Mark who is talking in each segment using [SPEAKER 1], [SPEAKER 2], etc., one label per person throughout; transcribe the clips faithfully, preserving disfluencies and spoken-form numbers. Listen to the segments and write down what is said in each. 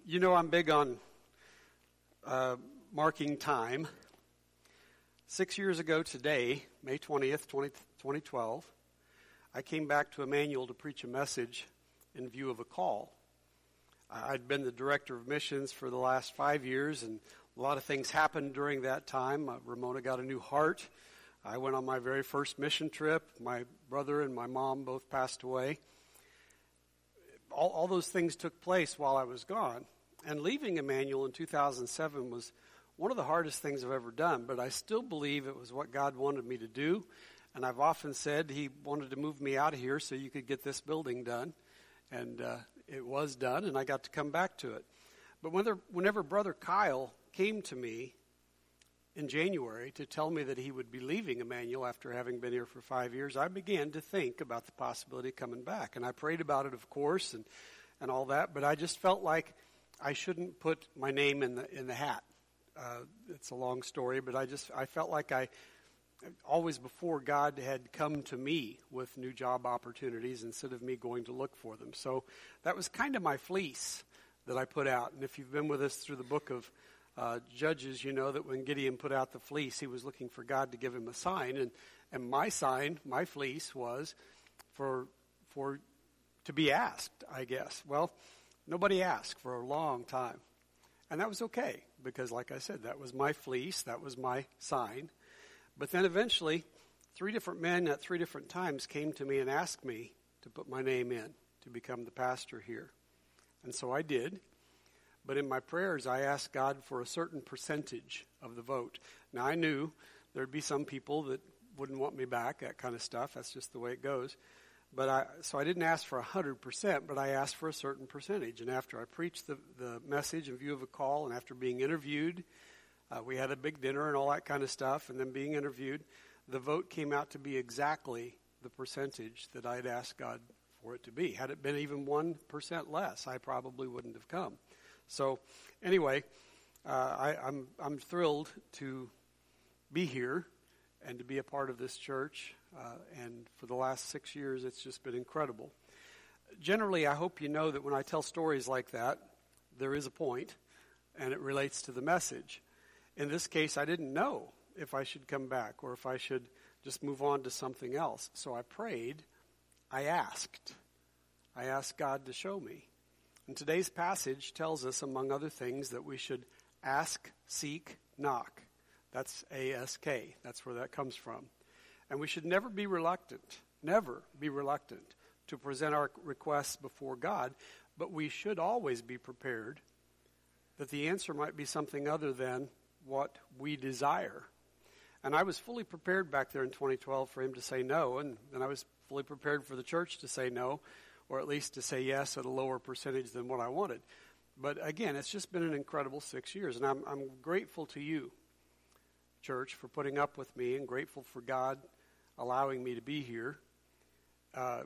[SPEAKER 1] You know, I'm big on uh, marking time. Six years ago today, May twentieth, twenty twelve, I came back to Emmanuel to preach a message in view of a call. I'd been the director of missions for the last five years, and a lot of things happened during that time. Uh, Ramona got a new heart. I went on my very first mission trip. My brother and my mom both passed away. All, all those things took place while I was gone. And leaving Emmanuel in two thousand seven was one of the hardest things I've ever done, but I still believe it was what God wanted me to do. And I've often said he wanted to move me out of here so you could get this building done. And uh, it was done, and I got to come back to it. But whenever, whenever Brother Kyle came to me in January to tell me that he would be leaving Emmanuel after having been here for five years, I began to think about the possibility of coming back. And I prayed about it, of course, and, and all that, but I just felt like I shouldn't put my name in the in the hat. Uh, it's a long story, but I just I felt like I always before God had come to me with new job opportunities instead of me going to look for them. So that was kind of my fleece that I put out. And if you've been with us through the book of uh, Judges, you know that when Gideon put out the fleece, he was looking for God to give him a sign. And, and my sign, my fleece, was for for to be asked, I guess. Well, nobody asked for a long time. And that was okay, because like I said, that was my fleece, that was my sign. But then eventually, three different men at three different times came to me and asked me to put my name in to become the pastor here. And so I did. But in my prayers, I asked God for a certain percentage of the vote. Now, I knew there'd be some people that wouldn't want me back, that kind of stuff. That's just the way it goes. But I, so I didn't ask for one hundred percent, but I asked for a certain percentage. And after I preached the, the message in view of a call, and after being interviewed, uh, we had a big dinner and all that kind of stuff, and then being interviewed, the vote came out to be exactly the percentage that I'd asked God for it to be. Had it been even one percent less, I probably wouldn't have come. So anyway, uh, I, I'm I'm thrilled to be here and to be a part of this church. Uh, and for the last six years, it's just been incredible. Generally, I hope you know that when I tell stories like that, there is a point, and it relates to the message. In this case, I didn't know if I should come back or if I should just move on to something else. So I prayed. I asked. I asked God to show me. And today's passage tells us, among other things, that we should ask, seek, knock. That's A S K. That's where that comes from. And we should never be reluctant, never be reluctant to present our requests before God, but we should always be prepared that the answer might be something other than what we desire. And I was fully prepared back there in twenty twelve for him to say no, and, and I was fully prepared for the church to say no, or at least to say yes at a lower percentage than what I wanted. But again, it's just been an incredible six years, and I'm, I'm grateful to you, church, for putting up with me, and grateful for God allowing me to be here. Uh,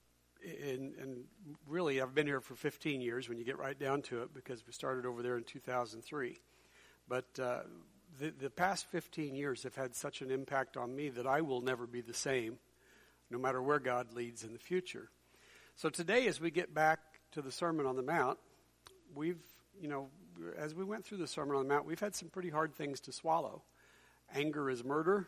[SPEAKER 1] and, and really, I've been here for fifteen years when you get right down to it, because we started over there in two thousand three. But uh, the, the past fifteen years have had such an impact on me that I will never be the same, no matter where God leads in the future. So today, as we get back to the Sermon on the Mount, we've, you know, as we went through the Sermon on the Mount, we've had some pretty hard things to swallow. Anger is murder.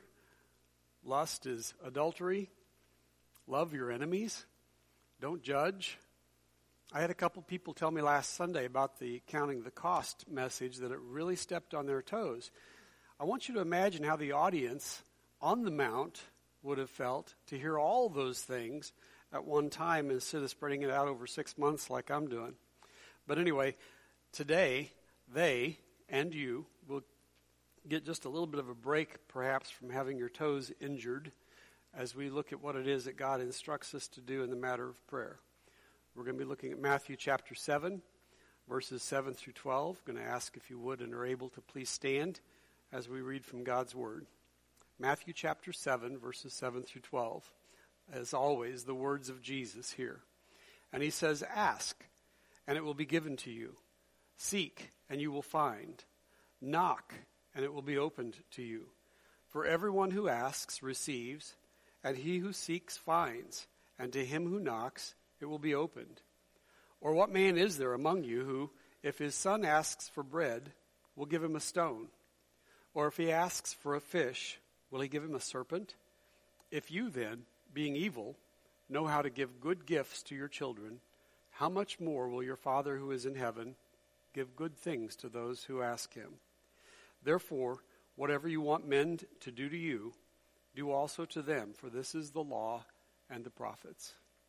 [SPEAKER 1] Lust is adultery. Love your enemies. Don't judge. I had a couple people tell me last Sunday about the counting the cost message that it really stepped on their toes. I want you to imagine how the audience on the Mount would have felt to hear all those things at one time instead of spreading it out over six months like I'm doing. But anyway, today they and you will get just a little bit of a break, perhaps, from having your toes injured as we look at what it is that God instructs us to do in the matter of prayer. We're going to be looking at Matthew chapter seven, verses seven through twelve. I'm going to ask if you would and are able to please stand as we read from God's Word. Matthew chapter seven, verses seven through twelve. As always, the words of Jesus here. And he says, "Ask, and it will be given to you. Seek, and you will find. Knock, and it will be opened to you. For everyone who asks receives, and he who seeks finds, and to him who knocks it will be opened. Or what man is there among you who, If his son asks for bread, we'll give him a stone. Or if he asks for a fish, will he give him a serpent? If you then, being evil, know how to give good gifts to your children, how much more will your Father who is in heaven give good things to those who ask him? Therefore, whatever you want men to do to you, do also to them, for this is the law and the prophets.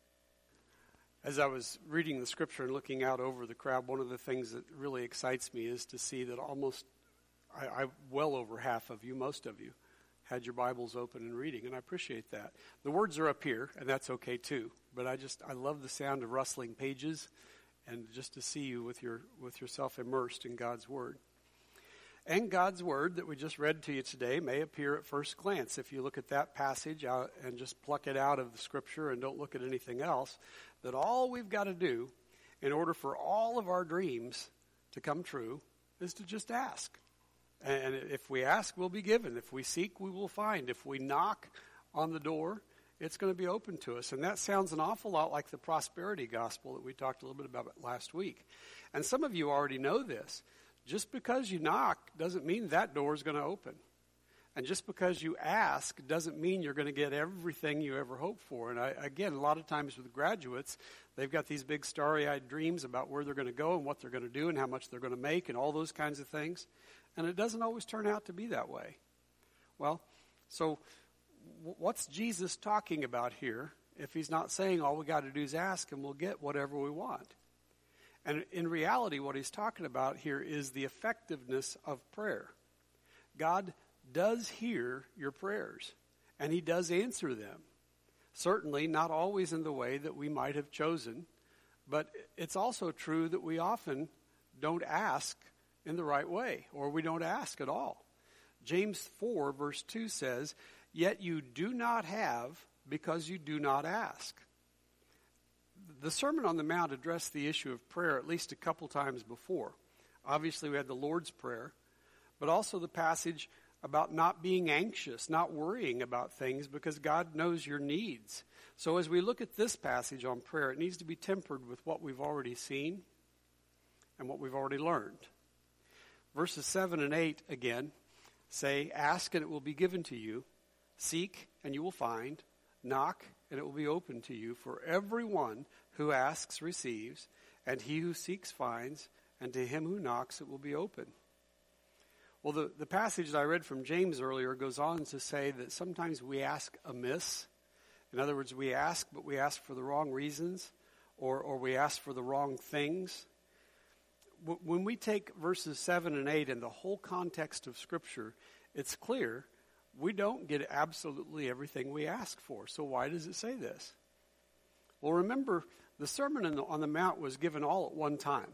[SPEAKER 1] As I was reading the scripture and looking out over the crowd, one of the things that really excites me is to see that almost, I, I well over half of you, most of you, had your Bibles open and reading, and I appreciate that. The words are up here, and that's okay too, but I just, I love the sound of rustling pages and just to see you with your with yourself immersed in God's Word. And God's Word that we just read to you today may appear at first glance. If you look at that passage out and just pluck it out of the Scripture and don't look at anything else, that all we've got to do in order for all of our dreams to come true is to just ask. And if we ask, we'll be given. If we seek, we will find. If we knock on the door, it's going to be open to us. And that sounds an awful lot like the prosperity gospel that we talked a little bit about last week. And some of you already know this. Just because you knock doesn't mean that door is going to open. And just because you ask doesn't mean you're going to get everything you ever hoped for. And I, again, a lot of times with graduates, they've got these big starry-eyed dreams about where they're going to go and what they're going to do and how much they're going to make and all those kinds of things. And it doesn't always turn out to be that way. Well, so w- what's Jesus talking about here if he's not saying all we got to do is ask and we'll get whatever we want? And in reality, what he's talking about here is the effectiveness of prayer. God does hear your prayers, and he does answer them. Certainly not always in the way that we might have chosen, but it's also true that we often don't ask in the right way, or we don't ask at all. James four verse two says, "Yet you do not have because you do not ask." The Sermon on the Mount addressed the issue of prayer at least a couple times before. Obviously, we had the Lord's Prayer, but also the passage about not being anxious, not worrying about things because God knows your needs. So as we look at this passage on prayer, it needs to be tempered with what we've already seen and what we've already learned. Verses seven and eight, again, say, "Ask and it will be given to you. Seek and you will find. Knock and it will be opened to you. For everyone who asks receives, and he who seeks finds, and to him who knocks it will be open." Well, the, the passage that I read from James earlier goes on to say that sometimes we ask amiss. In other words, we ask, but we ask for the wrong reasons, or, or we ask for the wrong things. When we take verses seven and eight in the whole context of Scripture, it's clear we don't get absolutely everything we ask for. So why does it say this? Well, remember, the Sermon on the Mount was given all at one time.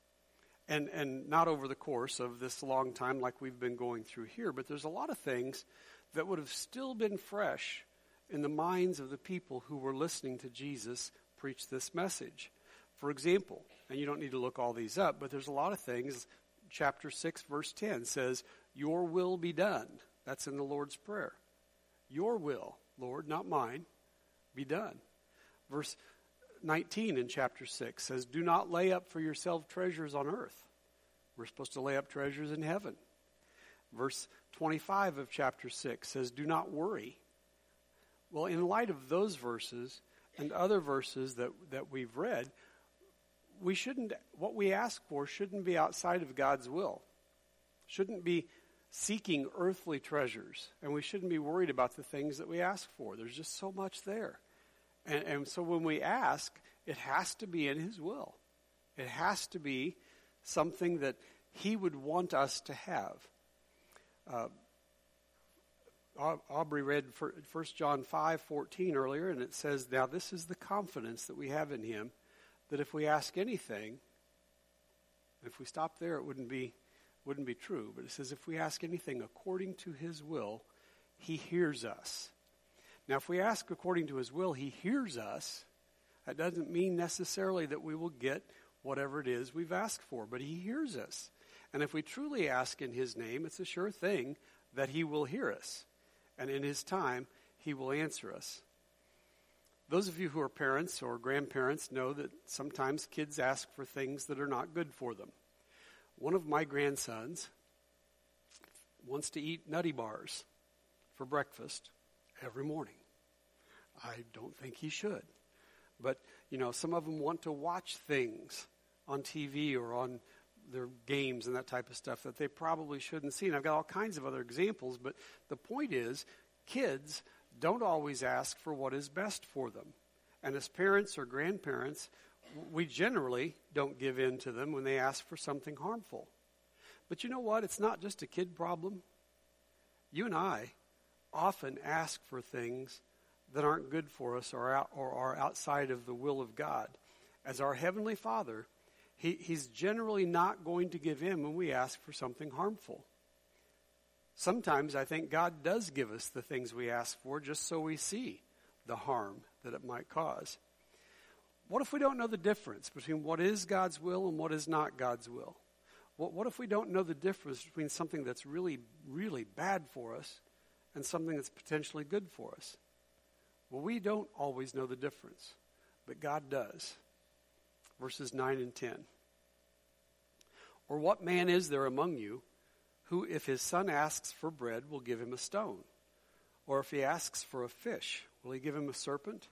[SPEAKER 1] And and not over the course of this long time like we've been going through here, but there's a lot of things that would have still been fresh in the minds of the people who were listening to Jesus preach this message. For example, and you don't need to look all these up, but there's a lot of things. Chapter six, verse ten says, "Your will be done." That's in the Lord's Prayer. Your will, Lord, not mine, be done. Verse nineteen in chapter six says, "Do not lay up for yourself treasures on earth." We're supposed to lay up treasures in heaven. Verse twenty-five of chapter six says, "Do not worry." Well, in light of those verses and other verses that, that we've read, we shouldn't, what we ask for shouldn't be outside of God's will. Shouldn't be seeking earthly treasures, and we shouldn't be worried about the things that we ask for. There's just so much there. And, and so when we ask, it has to be in his will. It has to be something that he would want us to have. Uh, Aubrey read First John five fourteen earlier, and it says, "Now this is the confidence that we have in him, that if we ask anything," if we stop there, it wouldn't be wouldn't be true. But it says, "If we ask anything according to his will, he hears us." Now, if we ask according to his will, he hears us. That doesn't mean necessarily that we will get whatever it is we've asked for, but he hears us. And if we truly ask in his name, it's a sure thing that he will hear us. And in his time, he will answer us. Those of you who are parents or grandparents know that sometimes kids ask for things that are not good for them. One of my grandsons wants to eat Nutty Bars for breakfast every morning. I don't think he should. But, you know, some of them want to watch things on T V or on their games and that type of stuff that they probably shouldn't see. And I've got all kinds of other examples, but the point is, kids don't always ask for what is best for them. And as parents or grandparents, we generally don't give in to them when they ask for something harmful. But you know what? It's not just a kid problem. You and I often ask for things that aren't good for us or, out, or are outside of the will of God. As our Heavenly Father, he, He's generally not going to give in when we ask for something harmful. Sometimes I think God does give us the things we ask for just so we see the harm that it might cause. What if we don't know the difference between what is God's will and what is not God's will? What, what if we don't know the difference between something that's really, really bad for us and something that's potentially good for us? Well, we don't always know the difference, but God does. Verses nine and ten. Or what man is there among you who, if his son asks for bread, will give him a stone? Or if he asks for a fish, will he give him a serpent?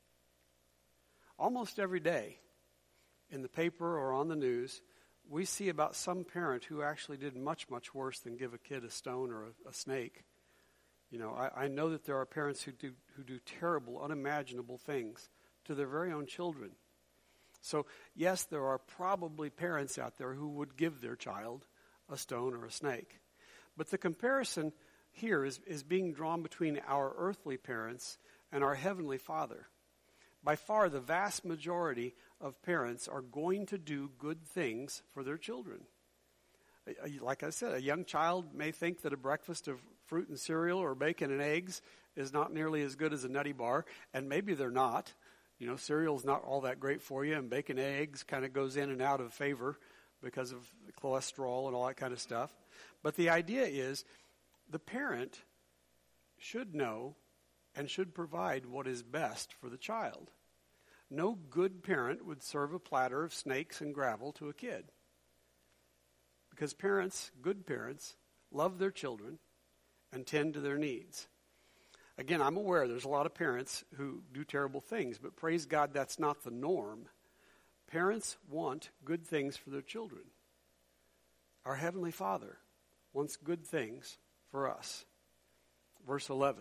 [SPEAKER 1] Almost every day, in the paper or on the news, we see about some parent who actually did much, much worse than give a kid a stone or a, a snake. You know, I, I know that there are parents who do who do terrible, unimaginable things to their very own children. So, yes, there are probably parents out there who would give their child a stone or a snake. But the comparison here is, is being drawn between our earthly parents and our Heavenly Father. By far, the vast majority of parents are going to do good things for their children. Like I said, a young child may think that a breakfast of fruit and cereal or bacon and eggs is not nearly as good as a Nutty Bar, and maybe they're not. You know, cereal's not all that great for you, and bacon and eggs kind of goes in and out of favor because of cholesterol and all that kind of stuff. But the idea is the parent should know and should provide what is best for the child. No good parent would serve a platter of snakes and gravel to a kid. Because parents, good parents, love their children and tend to their needs. Again, I'm aware there's a lot of parents who do terrible things, but praise God, that's not the norm. Parents want good things for their children. Our Heavenly Father wants good things for us. Verse eleven.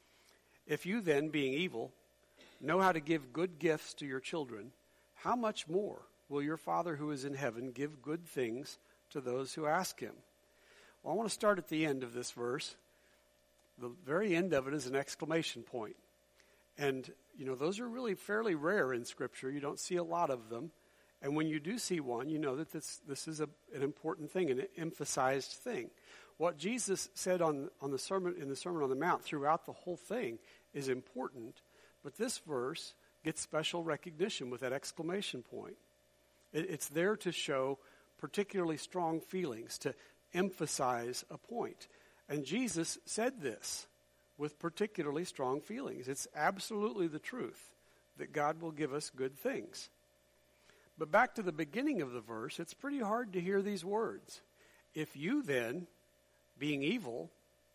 [SPEAKER 1] If you then, being evil, know how to give good gifts to your children, how much more will your Father who is in heaven give good things to those who ask him? Well, I want to start at the end of this verse. The very end of it is an exclamation point. And, you know, those are really fairly rare in Scripture. You don't see a lot of them. And when you do see one, you know that this this is a, an important thing, an emphasized thing. What Jesus said on, on the sermon in the Sermon on the Mount throughout the whole thing is important, but this verse gets special recognition with that exclamation point. It, it's there to show particularly strong feelings, to emphasize a point. And Jesus said this with particularly strong feelings. It's absolutely the truth that God will give us good things. But back to the beginning of the verse, it's pretty hard to hear these words. If you then, being evil,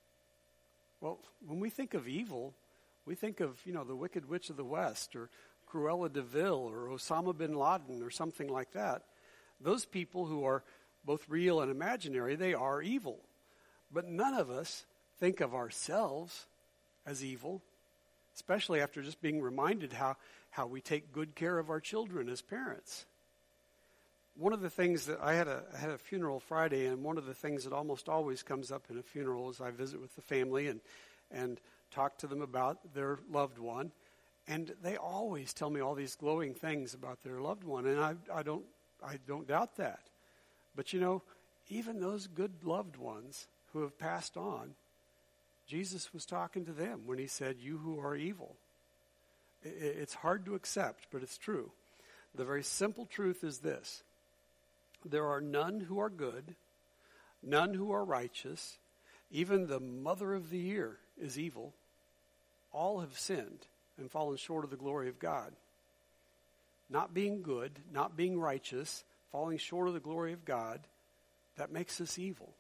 [SPEAKER 1] well, when we think of evil, we think of, you know, the Wicked Witch of the West or Cruella de Vil or Osama bin Laden or something like that. Those people who are both real and imaginary, they are evil. But none of us think of ourselves as evil, especially after just being reminded how, how we take good care of our children as parents. One of the things that I had a I had a funeral Friday, and one of the things that almost always comes up in a funeral is I visit with the family and and talk to them about their loved one, and they always tell me all these glowing things about their loved one, and I I don't I don't doubt that. But you know, even those good loved ones who have passed on, Jesus was talking to them when he said, "You who are evil." It's hard to accept, but it's true. The very simple truth is this: there are none who are good, none who are righteous. Even the mother of the year is evil. All have sinned and fallen short of the glory of God. Not being good, not being righteous, falling short of the glory of God, that makes us evil.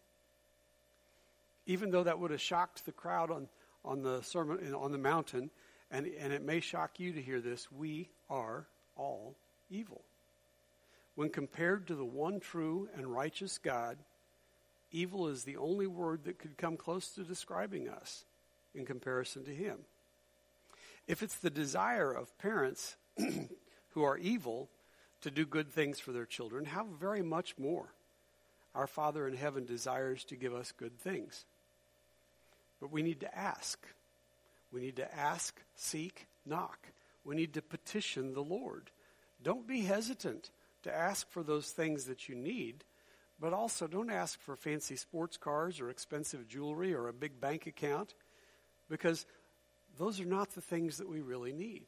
[SPEAKER 1] Even though that would have shocked the crowd on, on the sermon on the mountain, and, and it may shock you to hear this, we are all evil. When compared to the one true and righteous God, evil is the only word that could come close to describing us in comparison to him. If it's the desire of parents who are evil to do good things for their children, how very much more our Father in heaven desires to give us good things. But we need to ask. We need to ask, seek, knock. We need to petition the Lord. Don't be hesitant to ask for those things that you need, but also don't ask for fancy sports cars or expensive jewelry or a big bank account, because those are not the things that we really need.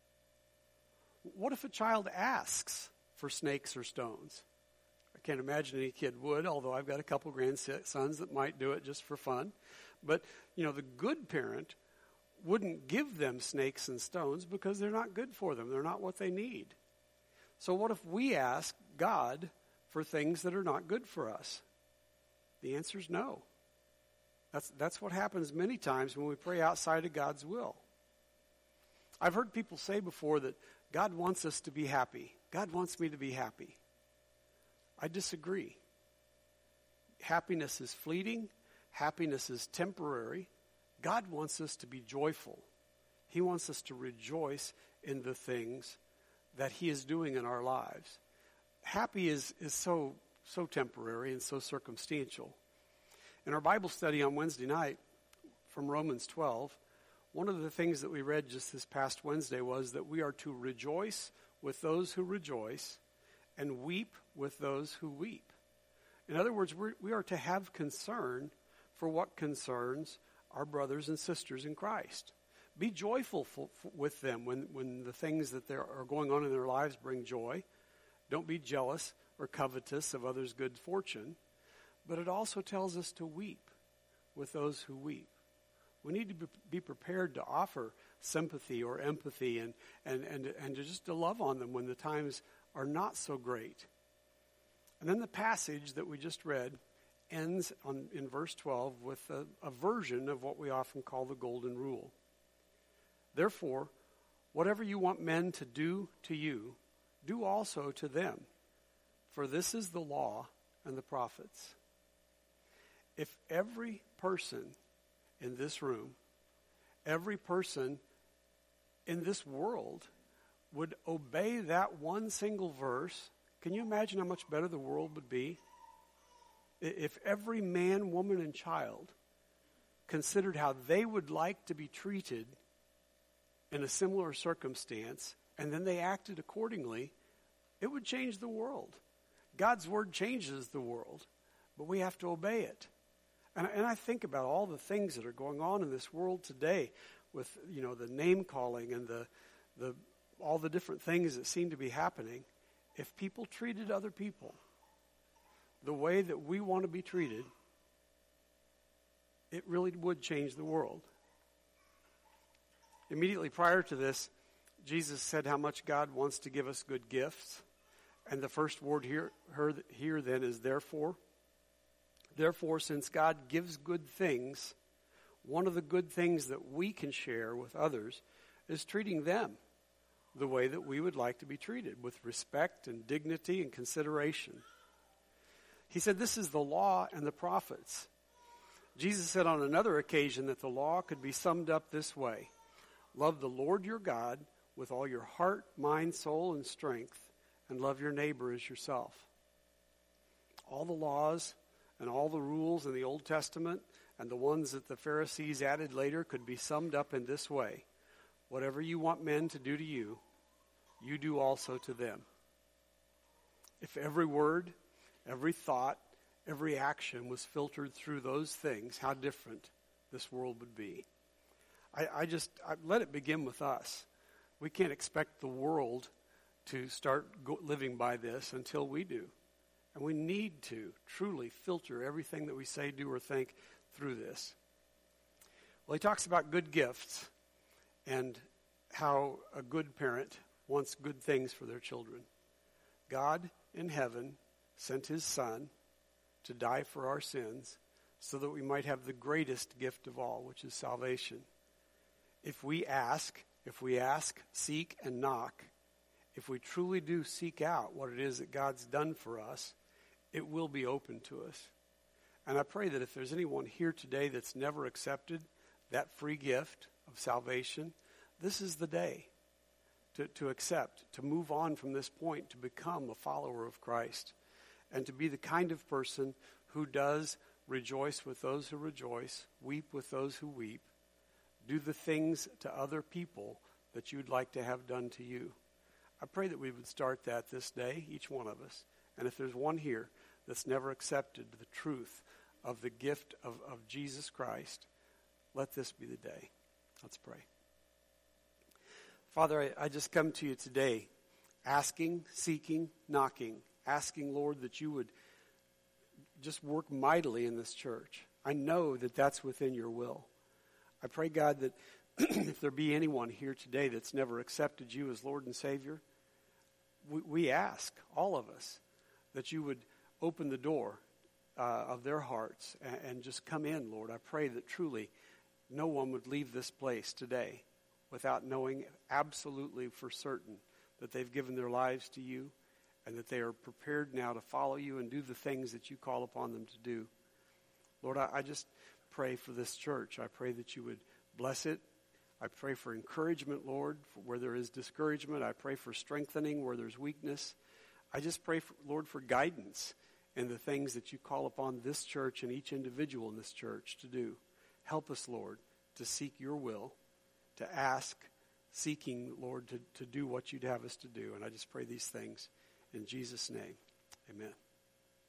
[SPEAKER 1] What if a child asks for snakes or stones? I can't imagine any kid would, although I've got a couple grandsons that might do it just for fun. But, you know, the good parent wouldn't give them snakes and stones because they're not good for them. They're not what they need. So what if we ask God for things that are not good for us? The answer is no. That's, that's what happens many times when we pray outside of God's will. I've heard people say before that God wants us to be happy. God wants me to be happy. I disagree. Happiness is fleeting. Happiness is temporary. God wants us to be joyful. He wants us to rejoice in the things that he is doing in our lives. Happy is, is so, so temporary and so circumstantial. In our Bible study on Wednesday night from Romans twelve, one of the things that we read just this past Wednesday was that we are to rejoice with those who rejoice and weep with those who weep. In other words, we're, we are to have concern for what concerns our brothers and sisters in Christ. Be joyful for, for, with them when, when the things that there are going on in their lives bring joy. Don't be jealous or covetous of others' good fortune. But it also tells us to weep with those who weep. We need to be prepared to offer sympathy or empathy and, and, and, and to just to love on them when the times are not so great. And then the passage that we just read ends on, in verse twelve with a, a version of what we often call the golden rule. Therefore, whatever you want men to do to you, do also to them. For this is the law and the prophets. If every person in this room, every person in this world would obey that one single verse, can you imagine how much better the world would be? If every man, woman, and child considered how they would like to be treated in a similar circumstance, and then they acted accordingly, it would change the world. God's word changes the world, but we have to obey it. And, and I think about all the things that are going on in this world today with, you know, the name calling and the, the all the different things that seem to be happening. If people treated other people the way that we want to be treated, it really would change the world. Immediately prior to this, Jesus said how much God wants to give us good gifts. And the first word here, heard here then is therefore. Therefore, since God gives good things, one of the good things that we can share with others is treating them the way that we would like to be treated, with respect and dignity and consideration. He said this is the law and the prophets. Jesus said on another occasion that the law could be summed up this way: love the Lord your God with all your heart, mind, soul, and strength, and love your neighbor as yourself. All the laws and all the rules in the Old Testament and the ones that the Pharisees added later could be summed up in this way: whatever you want men to do to you, you do also to them. If every word, every thought, every action was filtered through those things, how different this world would be. I, I just, I, let it begin with us. We can't expect the world to start go, living by this until we do. And we need to truly filter everything that we say, do, or think through this. Well, he talks about good gifts and how a good parent wants good things for their children. God in heaven sent his son to die for our sins so that we might have the greatest gift of all, which is salvation. If we ask, if we ask, seek, and knock, if we truly do seek out what it is that God's done for us, it will be open to us. And I pray that if there's anyone here today that's never accepted that free gift of salvation, this is the day to, to accept, to move on from this point, to become a follower of Christ, and to be the kind of person who does rejoice with those who rejoice, weep with those who weep, do the things to other people that you'd like to have done to you. I pray that we would start that this day, each one of us. And if there's one here that's never accepted the truth of the gift of, of Jesus Christ, let this be the day. Let's pray. Father, I, I just come to you today asking, seeking, knocking, asking, Lord, that you would just work mightily in this church. I know that that's within your will. I pray, God, that if there be anyone here today that's never accepted you as Lord and Savior, we, we ask, all of us, that you would open the door uh, of their hearts and, and just come in, Lord. I pray that truly no one would leave this place today without knowing absolutely for certain that they've given their lives to you and that they are prepared now to follow you and do the things that you call upon them to do. Lord, I, I just pray for this church. I pray that you would bless it. I pray for encouragement, Lord, for where there is discouragement. I pray for strengthening where there's weakness. I just pray, for, Lord, for guidance in the things that you call upon this church and each individual in this church to do. Help us, Lord, to seek your will, to ask, seeking, Lord, to, to do what you'd have us to do. And I just pray these things in Jesus' name. Amen.